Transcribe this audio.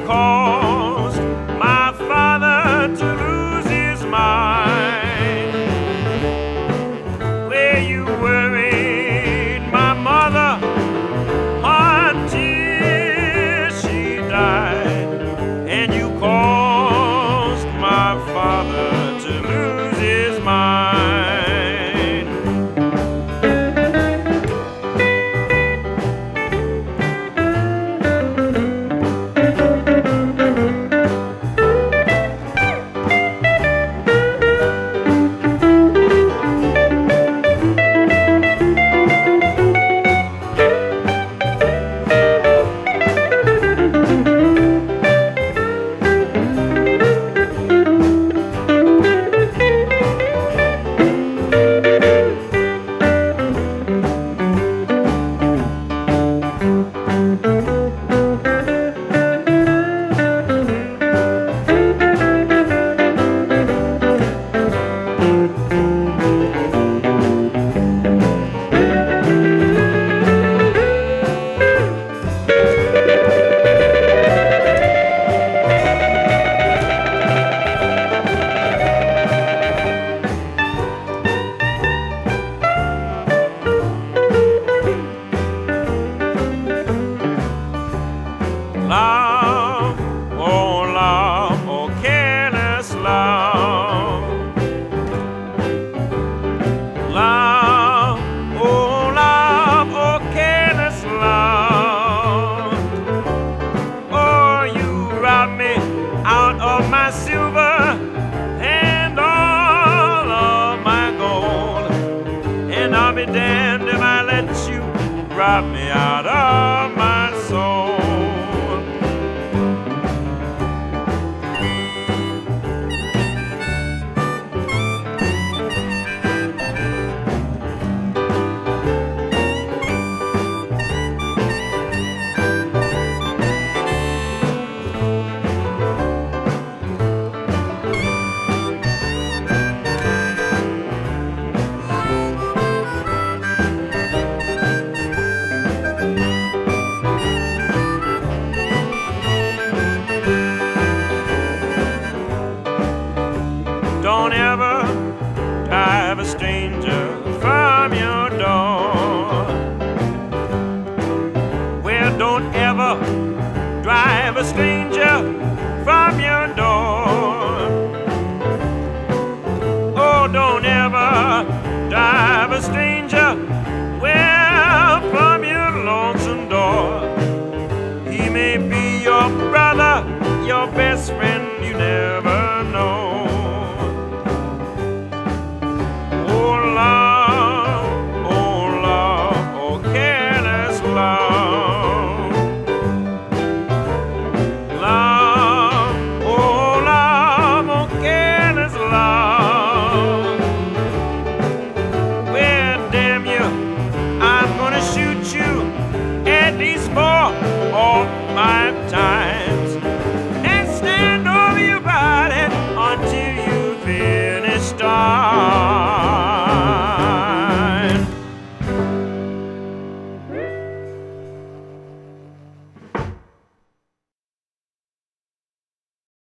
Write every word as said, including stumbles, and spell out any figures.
caused my father to lose his mind. Where you worried my mother until she died, and you caused my father to lose his mind. Love, oh love, oh careless love. Love, oh love, oh careless love. Oh, you robbed me out of my silver and all of my gold, and I'll be damned if I let you rob me out of my soul. Don't ever drive a stranger from your door. Well, don't ever drive a stranger from your door. Oh, don't ever drive a stranger, well, from your lonesome door. He may be your brother, your best friend,